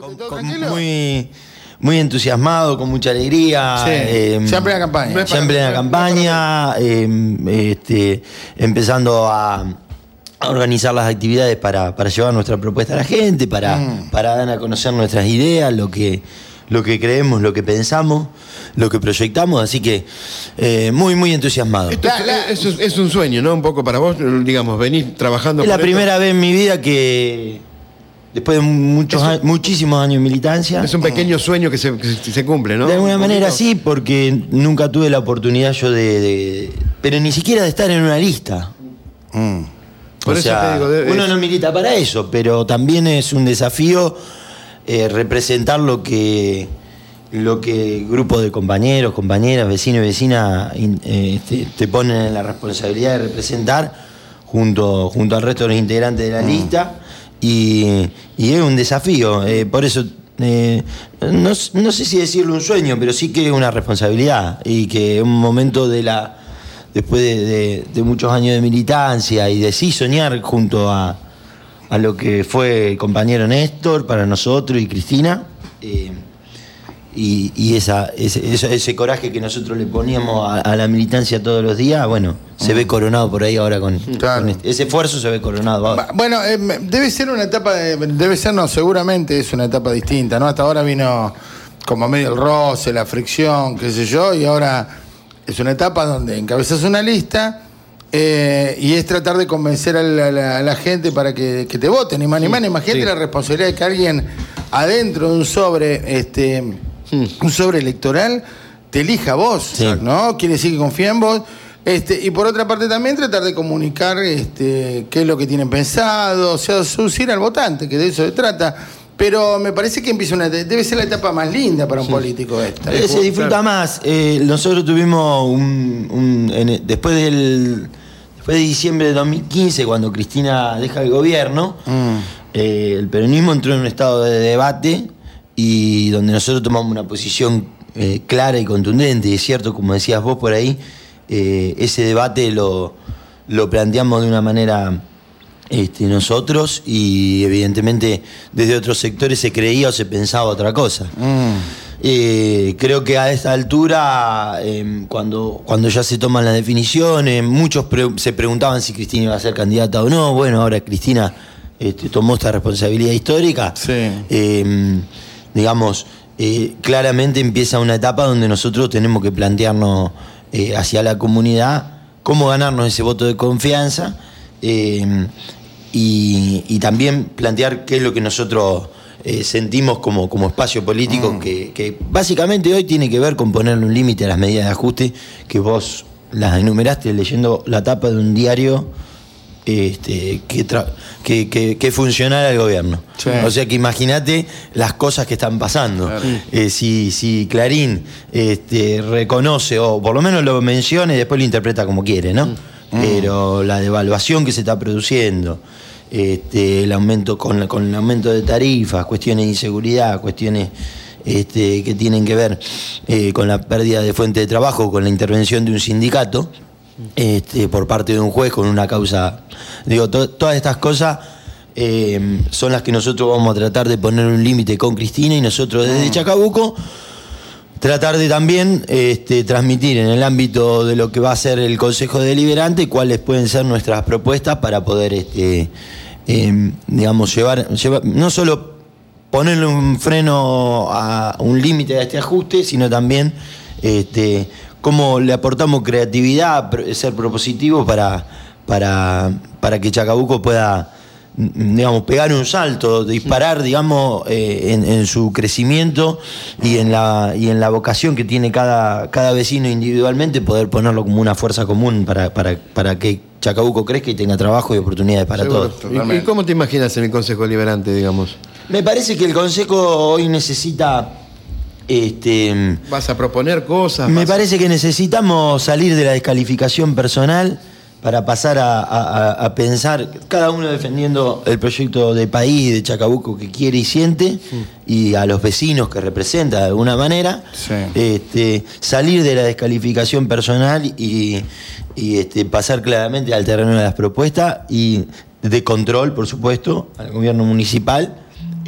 muy entusiasmado, con mucha alegría. Sí, ya en plena campaña. Ya en plena campaña, empezando a organizar las actividades para llevar nuestra propuesta a la gente, para dar a conocer nuestras ideas, lo que creemos, lo que pensamos, lo que proyectamos, así que muy entusiasmado. Es un sueño, ¿no? Un poco para vos, digamos, venir trabajando. Es la primera vez en mi vida que, después de muchísimos años de militancia... Es un pequeño sueño que se cumple, ¿no? De alguna manera sí, porque nunca tuve la oportunidad yo pero ni siquiera de estar en una lista. Por eso te digo, uno no milita para eso, pero también es un desafío representar lo que grupos de compañeros, compañeras, vecinos y vecinas te ponen en la responsabilidad de representar junto al resto de los integrantes de la lista, y es un desafío, por eso no sé si decirlo un sueño, pero sí que es una responsabilidad, y que es un momento después de muchos años de militancia y de sí soñar junto a lo que fue el compañero Néstor para nosotros y Cristina, y ese coraje que nosotros le poníamos a la militancia todos los días, bueno, se ve coronado por ahí ahora con ese esfuerzo, se ve coronado ahora. Bueno, debe ser una etapa, seguramente es una etapa distinta, ¿no? Hasta ahora vino como medio el roce, la fricción, qué sé yo, y ahora es una etapa donde encabezas una lista y es tratar de convencer a la gente para que te voten, ni más ni más. Imagínate la responsabilidad de que alguien adentro de un sobre electoral te elija a vos, ¿no? Quiere decir que confía en vos. Y por otra parte también tratar de comunicar qué es lo que tienen pensado, o sea, seducir al votante, que de eso se trata. Pero me parece que debe ser la etapa más linda para un político esta. Se disfruta más. Nosotros tuvimos después de diciembre de 2015, cuando Cristina deja el gobierno, el peronismo entró en un estado de debate, y donde nosotros tomamos una posición clara y contundente. Y es cierto, como decías vos por ahí, ese debate lo planteamos de una manera nosotros, y evidentemente desde otros sectores se creía o se pensaba otra cosa. Creo que a esta altura, cuando ya se toman las definiciones, muchos se preguntaban si Cristina iba a ser candidata o no. Bueno, ahora Cristina tomó esta responsabilidad histórica. Digamos, claramente empieza una etapa donde nosotros tenemos que plantearnos hacia la comunidad cómo ganarnos ese voto de confianza, y también plantear qué es lo que nosotros sentimos como espacio político, que básicamente hoy tiene que ver con ponerle un límite a las medidas de ajuste que vos las enumeraste leyendo la tapa de un diario que funcionara el gobierno. O sea que imagínate las cosas que están pasando. Si Clarín reconoce, o por lo menos lo menciona y después lo interpreta como quiere, ¿no? Pero la devaluación que se está produciendo, el aumento con el aumento de tarifas, cuestiones de inseguridad, cuestiones que tienen que ver con la pérdida de fuente de trabajo, con la intervención de un sindicato por parte de un juez con una causa. Digo, todas estas cosas son las que nosotros vamos a tratar de poner un límite con Cristina, y nosotros desde Chacabuco tratar de también transmitir en el ámbito de lo que va a ser el Consejo Deliberante cuáles pueden ser nuestras propuestas para poder digamos llevar no solo ponerle un freno a un límite a este ajuste, sino también cómo le aportamos creatividad, ser propositivo para que Chacabuco pueda, digamos, pegar un salto, disparar, digamos, en su crecimiento y en la vocación que tiene cada vecino individualmente, poder ponerlo como una fuerza común para que Chacabuco crezca y tenga trabajo y oportunidades para todos. ¿Y cómo te imaginas en el Consejo Deliberante, digamos? Me parece que el Consejo hoy necesita... ¿Vas a proponer cosas? Me parece que necesitamos salir de la descalificación personal para pasar a pensar, cada uno defendiendo el proyecto de país de Chacabuco que quiere y siente, y a los vecinos que representa de alguna manera, salir de la descalificación personal y pasar claramente al terreno de las propuestas y de control, por supuesto, al gobierno municipal,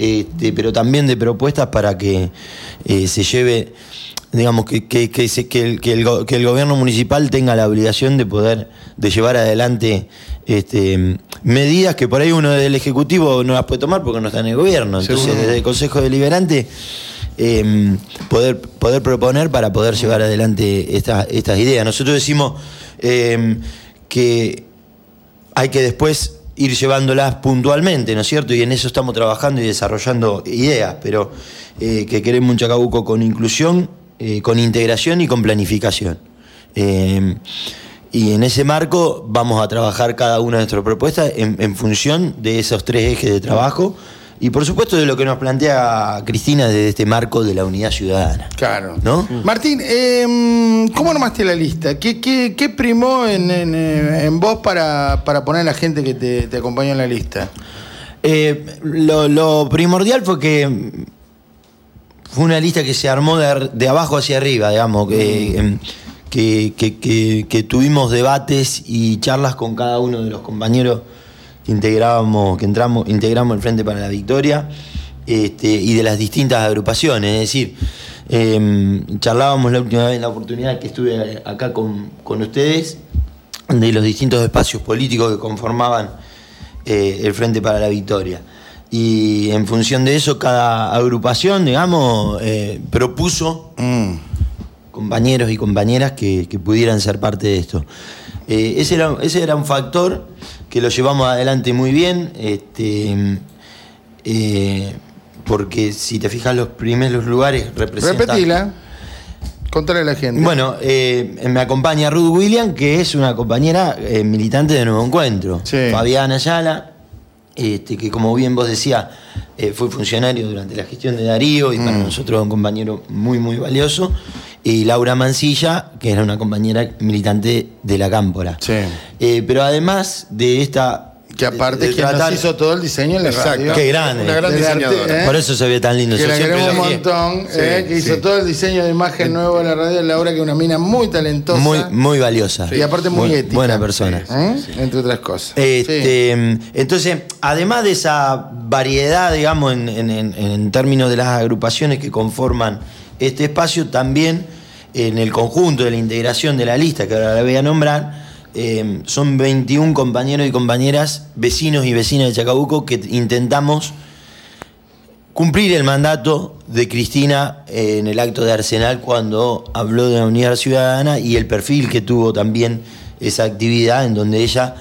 pero también de propuestas para que se lleve, digamos, que el gobierno municipal tenga la obligación de llevar adelante medidas que por ahí uno desde el Ejecutivo no las puede tomar porque no está en el gobierno. Entonces, desde el Consejo Deliberante, poder proponer para poder llevar adelante estas ideas. Nosotros decimos que hay que después ir llevándolas puntualmente, ¿no es cierto? Y en eso estamos trabajando y desarrollando ideas, pero que queremos un Chacabuco con inclusión, con integración y con planificación. Y en ese marco vamos a trabajar cada una de nuestras propuestas en función de esos 3 ejes de trabajo y por supuesto de lo que nos plantea Cristina desde este marco de la unidad ciudadana. Claro. ¿No? Martín, ¿cómo armaste la lista? ¿Qué primó en vos para poner a la gente que te acompañó en la lista? Lo primordial fue que fue una lista que se armó de abajo hacia arriba, digamos, que tuvimos debates y charlas con cada uno de los compañeros que integramos el Frente para la Victoria, y de las distintas agrupaciones. Es decir, charlábamos la última vez, en la oportunidad que estuve acá con ustedes, de los distintos espacios políticos que conformaban el Frente para la Victoria. Y en función de eso, cada agrupación, digamos, propuso compañeros y compañeras que pudieran ser parte de esto. Ese era un factor que lo llevamos adelante muy bien, porque si te fijas, los primeros lugares representan... Repetila, contale a la gente. Bueno, me acompaña Ruth William, que es una compañera militante de Nuevo Encuentro. Sí. Fabiana Ayala, que como bien vos decías, fue funcionario durante la gestión de Darío y para nosotros es un compañero muy, muy valioso. Y Laura Mancilla, que era una compañera militante de la Cámpora. Sí. Pero además de esta... Que aparte es quien nos hizo todo el diseño en la radio. Qué grande. Una gran diseñadora. Por eso se ve tan lindo. Que la queremos un montón, que hizo todo el diseño de imagen nuevo de la radio. Laura, que es una mina muy talentosa. Muy, muy valiosa. Y aparte muy ética. Buena persona. Entre otras cosas. Entonces, además de esa variedad, digamos, en términos de las agrupaciones que conforman este espacio, también en el conjunto de la integración de la lista, que ahora la voy a nombrar, son 21 compañeros y compañeras, vecinos y vecinas de Chacabuco, que intentamos cumplir el mandato de Cristina en el acto de Arsenal cuando habló de la unidad ciudadana y el perfil que tuvo también esa actividad, en donde ella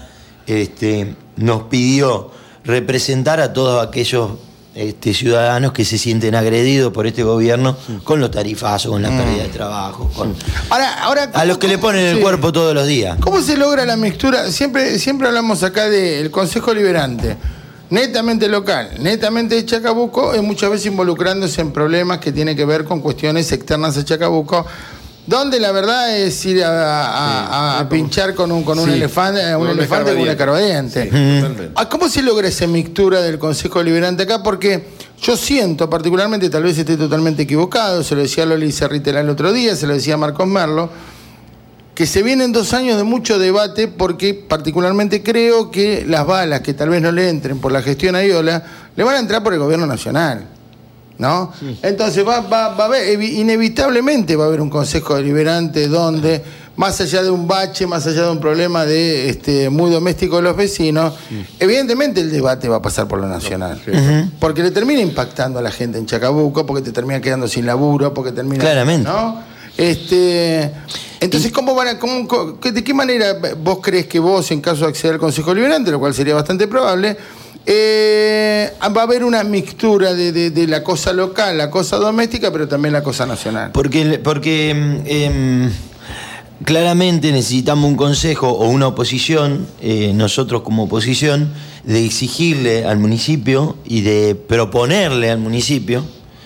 nos pidió representar a todos aquellos ciudadanos que se sienten agredidos por este gobierno con los tarifazos, con la pérdida de trabajo, Ahora, a los que le ponen el cuerpo todos los días. ¿Cómo se logra la mixtura? Siempre hablamos acá del Consejo Deliberante, netamente local, netamente de Chacabuco, y muchas veces involucrándose en problemas que tienen que ver con cuestiones externas a Chacabuco, donde la verdad es ir a pinchar con un elefante con un escarbadiente. ¿Cómo se logra esa mixtura del Consejo Deliberante acá? Porque yo siento particularmente, tal vez esté totalmente equivocado, se lo decía Loli Cerritela el otro día, se lo decía Marcos Merlo, que se vienen 2 años de mucho debate, porque particularmente creo que las balas que tal vez no le entren por la gestión a Iola, le van a entrar por el gobierno nacional, ¿no? Sí. Entonces va a haber, inevitablemente va a haber un Consejo Deliberante donde, más allá de un bache, más allá de un problema muy doméstico de los vecinos, evidentemente el debate va a pasar por lo nacional. Porque le termina impactando a la gente en Chacabuco, porque te termina quedando sin laburo, porque termina... Claramente. ¿No? Entonces, ¿de qué manera vos crees que vos, en caso de acceder al Consejo Deliberante, lo cual sería bastante probable, va a haber una mixtura de la cosa local, la cosa doméstica, pero también la cosa nacional? Porque claramente necesitamos un consejo o una oposición, nosotros como oposición, de exigirle al municipio y de proponerle al municipio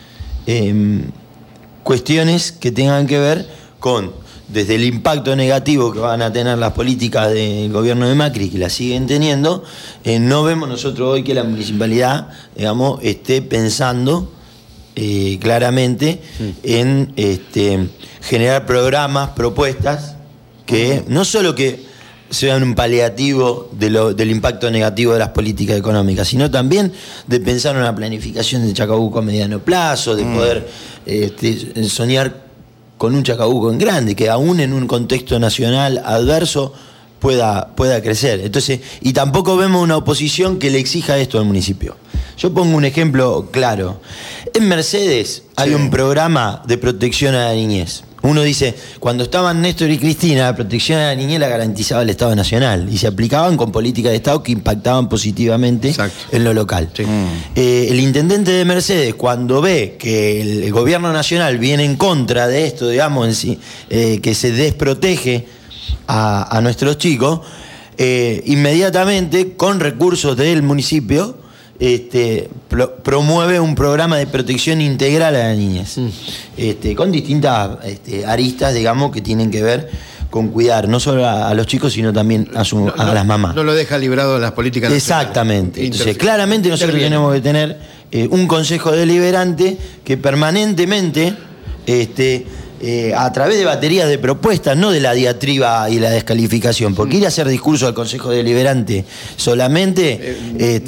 cuestiones que tengan que ver con, desde el impacto negativo que van a tener las políticas del gobierno de Macri, que las siguen teniendo. No vemos nosotros hoy que la municipalidad, digamos, esté pensando claramente en generar programas, propuestas que no solo que sean un paliativo del impacto negativo de las políticas económicas, sino también de pensar en una planificación de Chacabuco a mediano plazo, de poder soñar con un Chacabuco en grande, que aún en un contexto nacional adverso pueda crecer. Entonces, y tampoco vemos una oposición que le exija esto al municipio. Yo pongo un ejemplo claro. En Mercedes hay un programa de protección a la niñez. Uno dice, cuando estaban Néstor y Cristina, la protección a la niñez la garantizaba el Estado Nacional y se aplicaban con políticas de Estado que impactaban positivamente en lo local. Sí. El intendente de Mercedes, cuando ve que el gobierno nacional viene en contra de esto, digamos, que se desprotege a nuestros chicos, inmediatamente, con recursos del municipio, promueve un programa de protección integral a la niñez, con distintas aristas, digamos, que tienen que ver con cuidar no solo a los chicos, sino también a las mamás. No lo deja librado de las políticas nacionales. Exactamente. Entonces, claramente nosotros tenemos que tener un consejo deliberante que permanentemente a través de baterías de propuestas, no de la diatriba y la descalificación, porque ir a hacer discurso al Consejo Deliberante solamente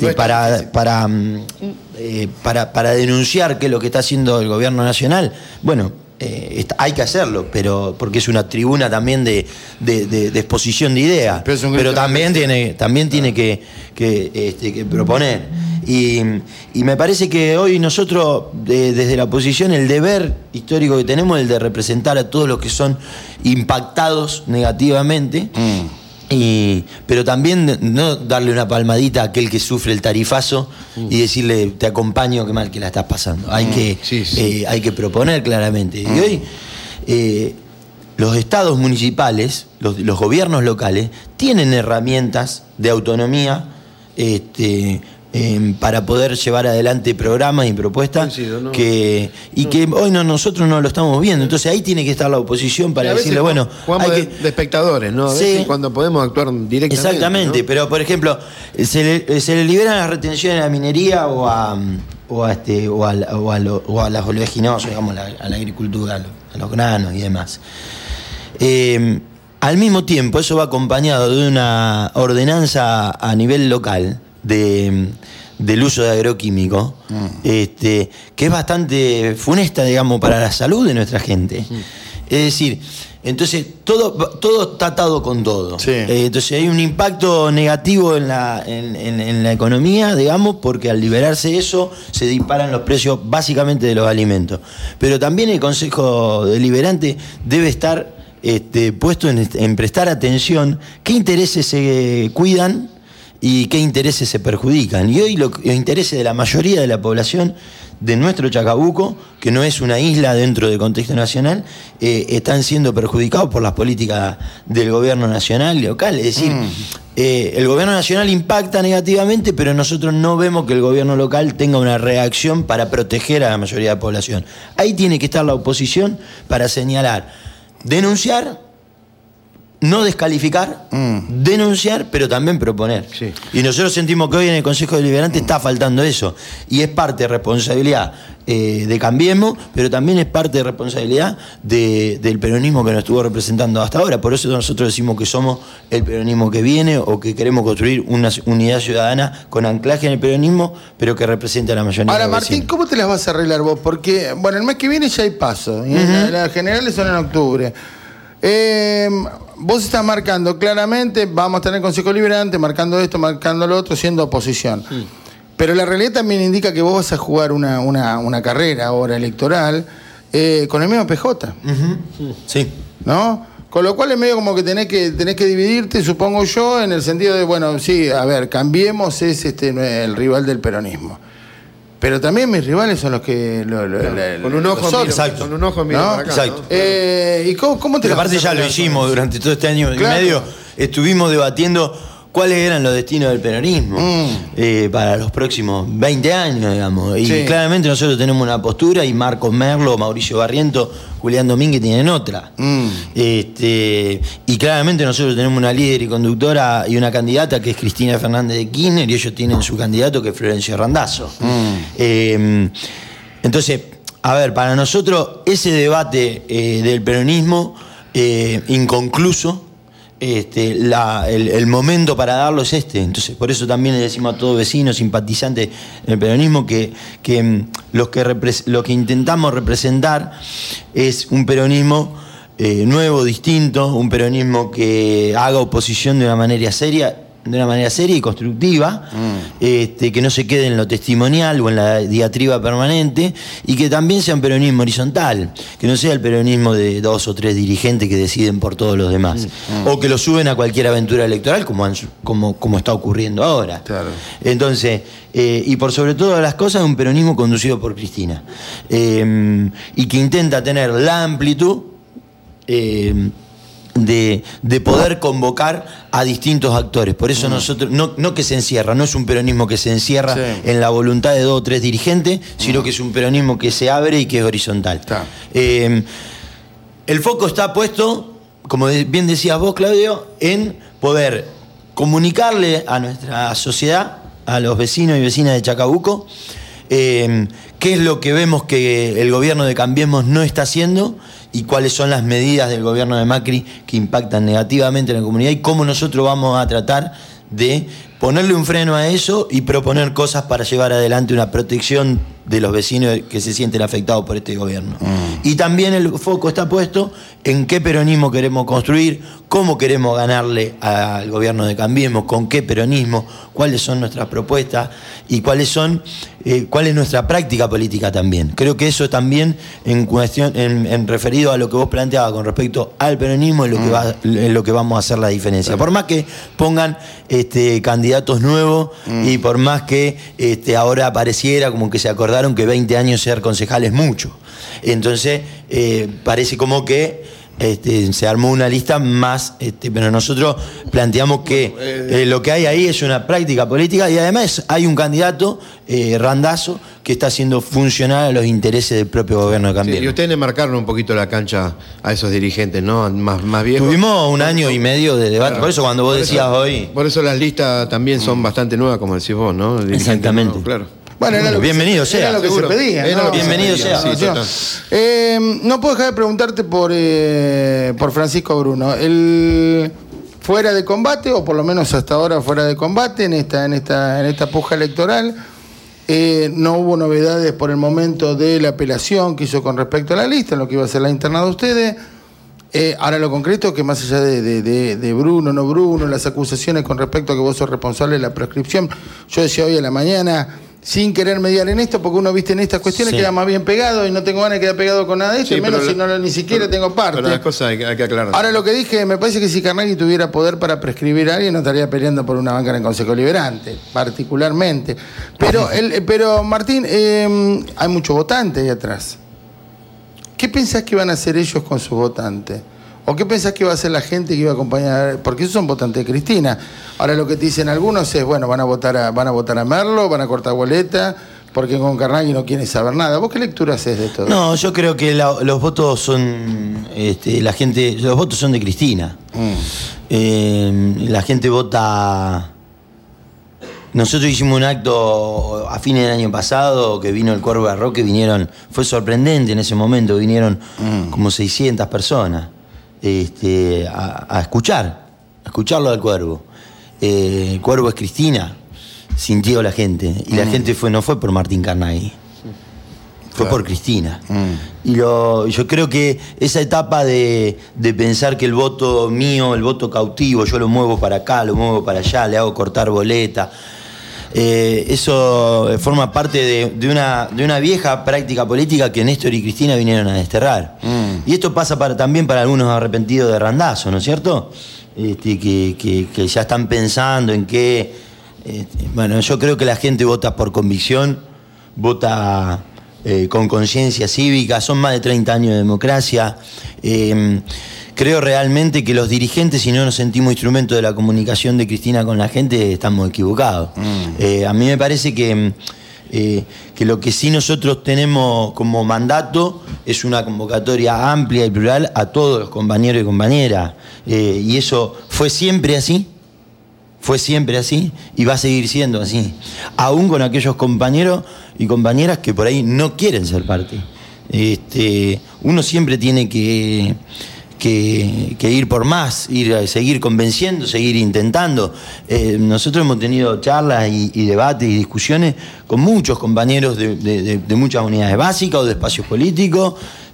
para denunciar qué es lo que está haciendo el gobierno nacional, bueno, hay que hacerlo, pero porque es una tribuna también de exposición de ideas, pero también tiene que proponer. Y me parece que hoy nosotros, desde la oposición, el deber histórico que tenemos es el de representar a todos los que son impactados negativamente, pero también no darle una palmadita a aquel que sufre el tarifazo y decirle, te acompaño, qué mal que la estás pasando. Hay que proponer claramente. Y hoy los estados municipales, los gobiernos locales, tienen herramientas de autonomía para poder llevar adelante programas y propuestas que hoy nosotros no lo estamos viendo. Entonces ahí tiene que estar la oposición para decirle, bueno, jugamos de espectadores, ¿no? A veces cuando podemos actuar directamente. Exactamente, ¿no? Pero por ejemplo, se le liberan las retenciones a la minería o a las oleaginosas, digamos, a la agricultura, a los granos y demás. Al mismo tiempo, eso va acompañado de una ordenanza a nivel local del uso de agroquímicos, que es bastante funesta, digamos, para la salud de nuestra gente. Es decir, entonces todo está atado con todo. Sí. Entonces hay un impacto negativo en la economía, digamos, porque al liberarse eso se disparan los precios básicamente de los alimentos. Pero también el Consejo Deliberante debe estar puesto en prestar atención qué intereses se cuidan y qué intereses se perjudican. Y hoy los intereses de la mayoría de la población de nuestro Chacabuco, que no es una isla dentro del contexto nacional, están siendo perjudicados por las políticas del gobierno nacional y local. Es decir, el gobierno nacional impacta negativamente, pero nosotros no vemos que el gobierno local tenga una reacción para proteger a la mayoría de la población. Ahí tiene que estar la oposición para señalar, denunciar, no descalificar, denunciar, pero también proponer. Sí. Y nosotros sentimos que hoy en el Consejo Deliberante está faltando eso. Y es parte de responsabilidad de Cambiemos, pero también es parte de responsabilidad del peronismo que nos estuvo representando hasta ahora. Por eso nosotros decimos que somos el peronismo que viene, o que queremos construir una unidad ciudadana con anclaje en el peronismo, pero que represente a la mayoría. Ahora, Martín, ¿cómo te las vas a arreglar vos? Porque, bueno, el mes que viene ya hay paso. Y las generales son en octubre. Vos estás marcando claramente, vamos a tener Consejo Deliberante, marcando esto, marcando lo otro, siendo oposición. Pero la realidad también indica que vos vas a jugar una carrera ahora electoral con el mismo PJ. Sí. ¿No? Con lo cual es medio como que tenés que dividirte, supongo yo, en el sentido de, bueno, sí, a ver, Cambiemos es el rival del peronismo. Pero también mis rivales son los que... con un ojo miro, exacto. Con un ojo miro, ¿no? Para acá, exacto. ¿Y cómo te aparte ya lo hicimos durante todo este año y medio. Estuvimos debatiendo cuáles eran los destinos del peronismo para los próximos 20 años, digamos. Y claramente nosotros tenemos una postura, y Marcos Merlo, Mauricio Barriento, Julián Domínguez tienen otra. Y claramente nosotros tenemos una líder y conductora y una candidata que es Cristina Fernández de Kirchner, y ellos tienen su candidato que es Florencio Randazzo. Entonces, a ver, para nosotros ese debate del peronismo inconcluso el momento para darlo es este. Entonces, por eso también le decimos a todos vecinos, simpatizantes del peronismo, que lo que intentamos representar es un peronismo nuevo, distinto, un peronismo que haga oposición de una manera seria y constructiva, que no se quede en lo testimonial o en la diatriba permanente, y que también sea un peronismo horizontal, que no sea el peronismo de 2 o 3 dirigentes que deciden por todos los demás, o que lo suben a cualquier aventura electoral como está ocurriendo ahora. Claro. Entonces, y por sobre todas las cosas, un peronismo conducido por Cristina, y que intenta tener la amplitud de poder convocar a distintos actores. Por eso nosotros, no que se encierra, no es un peronismo que se encierra en la voluntad de 2 o 3 dirigentes, sino que es un peronismo que se abre y que es horizontal. El foco está puesto, como bien decías vos, Claudio, en poder comunicarle a nuestra sociedad, a los vecinos y vecinas de Chacabuco, qué es lo que vemos que el gobierno de Cambiemos no está haciendo y cuáles son las medidas del gobierno de Macri que impactan negativamente en la comunidad y cómo nosotros vamos a tratar de ponerle un freno a eso y proponer cosas para llevar adelante una protección de los vecinos que se sienten afectados por este gobierno. Y también el foco está puesto en qué peronismo queremos construir, cómo queremos ganarle al gobierno de Cambiemos, con qué peronismo, cuáles son nuestras propuestas y cuál es nuestra práctica política también. Creo que eso también en referido a lo que vos planteabas con respecto al peronismo es lo que vamos a hacer la diferencia. Por más que pongan candidatos nuevos y por más que ahora pareciera como que se acordaron que 20 años ser concejal es mucho. Entonces, parece como que se armó una lista más, pero nosotros planteamos que lo que hay ahí es una práctica política y además hay un candidato, Randazzo, que está haciendo funcionar a los intereses del propio gobierno de Cambiemos. Y ustedes le marcaron un poquito la cancha a esos dirigentes, ¿no? Más viejos. Tuvimos un año y medio de debate, claro. Por eso cuando vos decías hoy... Por eso las listas también son bastante nuevas, como decís vos, ¿no? Exactamente. No, claro. Bueno, bienvenido sea. Era lo que se pedía, ¿no? Bienvenido sea. No puedo dejar de preguntarte por Francisco Bruno. Fuera de combate, o por lo menos hasta ahora fuera de combate, en esta puja electoral, no hubo novedades por el momento de la apelación que hizo con respecto a la lista, en lo que iba a ser la interna de ustedes. Ahora lo concreto, que más allá de Bruno, no Bruno, las acusaciones con respecto a que vos sos responsable de la prescripción, yo decía hoy a la mañana, sin querer mediar en esto, porque uno, viste, en estas cuestiones queda más bien pegado y no tengo ganas de quedar pegado con nada de esto, menos si ni siquiera tengo parte. Pero las cosas hay que aclarar. Ahora lo que dije, me parece que si Carnaghi tuviera poder para prescribir a alguien, no estaría peleando por una banca en el Consejo Liberante, particularmente. Pero Martín, hay muchos votantes ahí atrás. ¿Qué pensás que van a hacer ellos con sus votantes? ¿O qué pensás que va a hacer la gente que iba a acompañar? Porque esos son votantes de Cristina. Ahora lo que te dicen algunos es, bueno, van a votar a Merlo, van a cortar boleta, porque con Carnaghi no quieren saber nada. ¿Vos qué lectura haces de todo? No, yo creo que los votos son, los votos son de Cristina. La gente vota. Nosotros hicimos un acto a fines del año pasado que vino el Cuervo de Roque, fue sorprendente en ese momento, vinieron como 600 personas a escucharlo al Cuervo. El Cuervo es Cristina, sintió la gente, y la gente no fue por Martín Carnaghi, fue por Cristina. Y yo creo que esa etapa de pensar que el voto mío, el voto cautivo, yo lo muevo para acá, lo muevo para allá, le hago cortar boleta, eso forma parte de una vieja práctica política que Néstor y Cristina vinieron a desterrar. Y esto pasa también para algunos arrepentidos de Randazzo, ¿no es cierto? Que ya están pensando en qué... bueno, yo creo que la gente vota por convicción, vota con conciencia cívica, son más de 30 años de democracia. Creo realmente que los dirigentes, si no nos sentimos instrumento de la comunicación de Cristina con la gente, estamos equivocados. A mí me parece que lo que sí nosotros tenemos como mandato es una convocatoria amplia y plural a todos los compañeros y compañeras. Y eso fue siempre así y va a seguir siendo así. Aún con aquellos compañeros y compañeras que por ahí no quieren ser parte. Uno siempre tiene que ir por más, seguir convenciendo, seguir intentando. Nosotros hemos tenido charlas y debates y discusiones con muchos compañeros de muchas unidades básicas o de espacios políticos,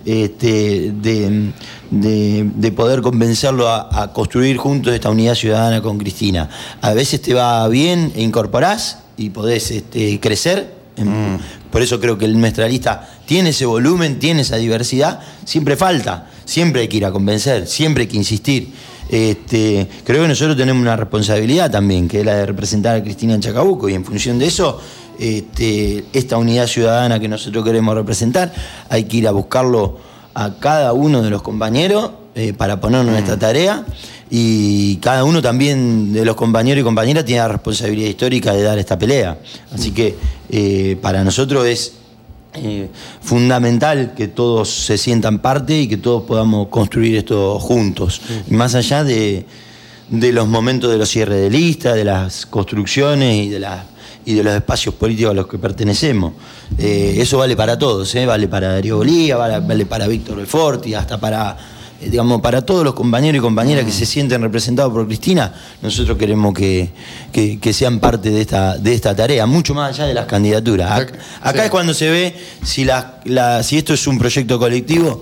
de poder convencerlo a construir juntos esta unidad ciudadana con Cristina. A veces te va bien e incorporás y podés crecer. Por eso creo que nuestra lista tiene ese volumen, tiene esa diversidad. Siempre falta, siempre hay que ir a convencer, siempre hay que insistir. Creo que nosotros tenemos una responsabilidad también, que es la de representar a Cristina en Chacabuco, y en función de eso, esta unidad ciudadana que nosotros queremos representar, hay que ir a buscarlo a cada uno de los compañeros para ponernos en esta tarea. Y cada uno también de los compañeros y compañeras tiene la responsabilidad histórica de dar esta pelea. Así que para nosotros es fundamental que todos se sientan parte y que todos podamos construir esto juntos. Y más allá de los momentos de los cierres de lista, de las construcciones y de los espacios políticos a los que pertenecemos. Eso vale para todos, vale para Darío Bolívar, vale para Víctor Belforti, hasta para todos los compañeros y compañeras que se sienten representados por Cristina. Nosotros queremos que sean parte de esta tarea, mucho más allá de las candidaturas. Acá es cuando se ve si esto es un proyecto colectivo,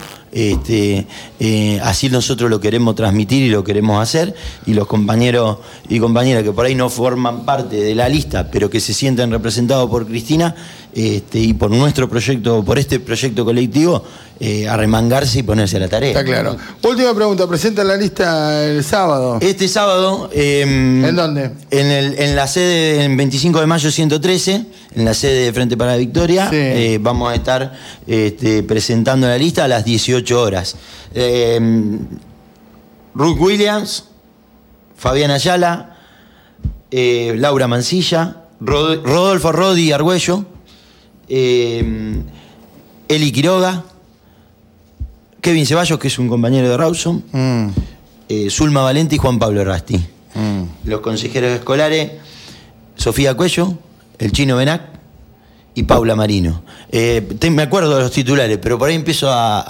así nosotros lo queremos transmitir y lo queremos hacer, y los compañeros y compañeras que por ahí no forman parte de la lista, pero que se sienten representados por Cristina y por nuestro proyecto, por este proyecto colectivo, arremangarse y ponerse a la tarea. Está claro. Última pregunta, ¿presenta la lista el sábado? Este sábado... ¿En dónde? En la sede, en 25 de mayo 113, en la sede de Frente para la Victoria, sí. Vamos a estar presentando la lista a las 18 horas. Ruth Williams, Fabián Ayala, Laura Mancilla, Rodolfo Rodi Argüello, Eli Quiroga, Kevin Ceballos, que es un compañero de Rawson, Zulma Valente y Juan Pablo Rasti. Los consejeros escolares, Sofía Cuello, el Chino Benac y Paula Marino. Me acuerdo de los titulares, pero por ahí empiezo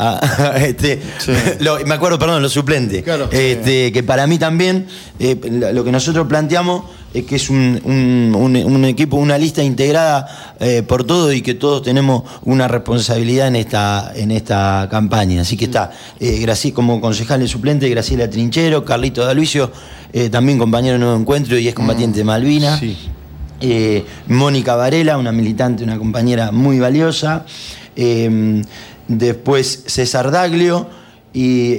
me acuerdo, perdón, los suplentes. Claro, que para mí también, lo que nosotros planteamos es que es un equipo, una lista integrada por todos, y que todos tenemos una responsabilidad en esta campaña. Así que está como concejal suplente Graciela Trinchero, Carlito D'Aluisio, también compañero de Nuevo Encuentro y es combatiente de Malvinas. Sí. Mónica Varela, una militante, una compañera muy valiosa. Después César Daglio y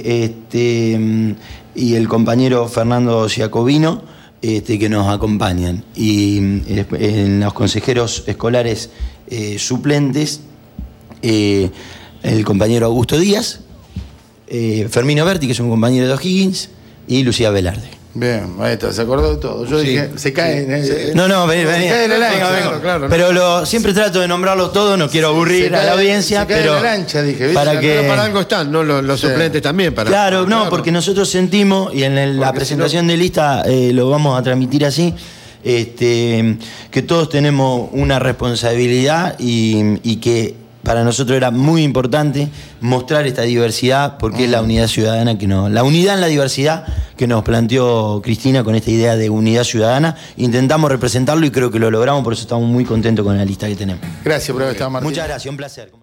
el compañero Fernando Giacobino, que nos acompañan. Y en los consejeros escolares suplentes, el compañero Augusto Díaz, Fermino Berti, que es un compañero de O'Higgins, y Lucía Velarde. Bien, maestro, se acordó de todo. Yo dije, se cae. Vení. Claro. Pero siempre trato de nombrarlos todos, no quiero aburrir a la audiencia, pero. La lancha, dije, pero para algo están, ¿no? Los suplentes también. Claro, porque nosotros sentimos, y en la presentación de lista lo vamos a transmitir así, que todos tenemos una responsabilidad y que para nosotros era muy importante mostrar esta diversidad, porque es la unidad ciudadana la unidad en la diversidad que nos planteó Cristina con esta idea de unidad ciudadana. Intentamos representarlo y creo que lo logramos, por eso estamos muy contentos con la lista que tenemos. Gracias por haber estado, Martín. Muchas gracias, un placer.